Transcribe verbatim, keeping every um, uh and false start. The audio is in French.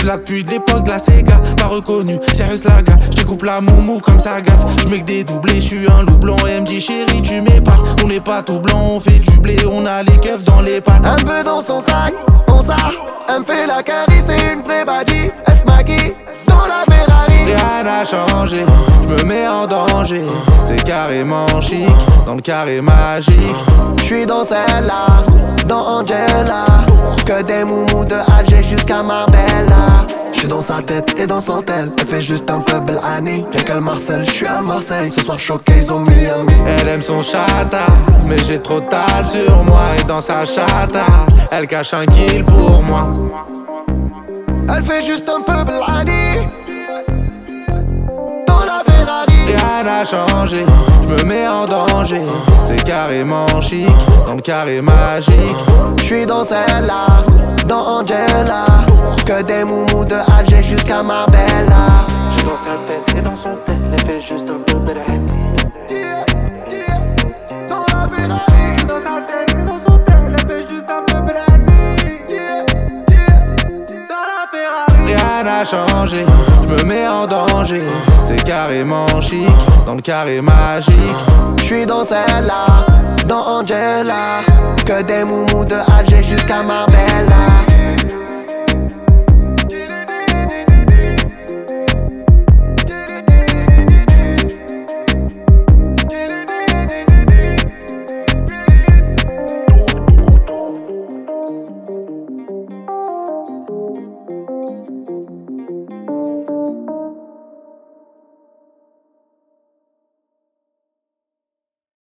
là depuis de l'époque de la Sega. T'as reconnu, Sirius Laga. J'découpe la moumou comme ça gâte. J'mets que des doublés, j'suis un loup blanc. Elle me dit chérie tu m'épates. On n'est pas tout blanc, on fait du blé. On a les keufs dans les pattes. Un peu dans son sac, on ça. Elle me fait la carie, c'est une vraie badie. Elle se maquille dans la Ferrari. Rien n'a changé, j'me mets en danger. C'est carrément chic, dans le carré magique. J'suis dans celle-là, dans Angela. Que des moumous de Alger jusqu'à Marbella. J'suis dans sa tête et dans son tel. Elle fait juste un peu belle Annie. Rien qu'elle Marcel, j'suis à Marseille. Ce soir showcase au Miami. Elle aime son chata, mais j'ai trop de tal sur moi. Et dans sa chata, elle cache un kill pour moi. Elle fait juste un peu belle Annie. Dans la Ferrari. Rien n'a changé, j'me mets en danger. C'est carrément chic, dans le carré magique. J'suis dans celle-là, dans Angela. Que des moumous de Alger jusqu'à Marbella. J'suis dans sa tête et dans son tel. Elle fait juste un peu belle yeah, yeah. Dans la Ferrari. J'suis dans sa tête et dans son tel. Elle fait juste un peu belle yeah, yeah. Dans la Ferrari. Rien n'a changé, j'me mets en danger. C'est carrément chic, dans le carré magique. J'suis dans celle-là, dans Angela. Que des moumous de Alger jusqu'à Marbella.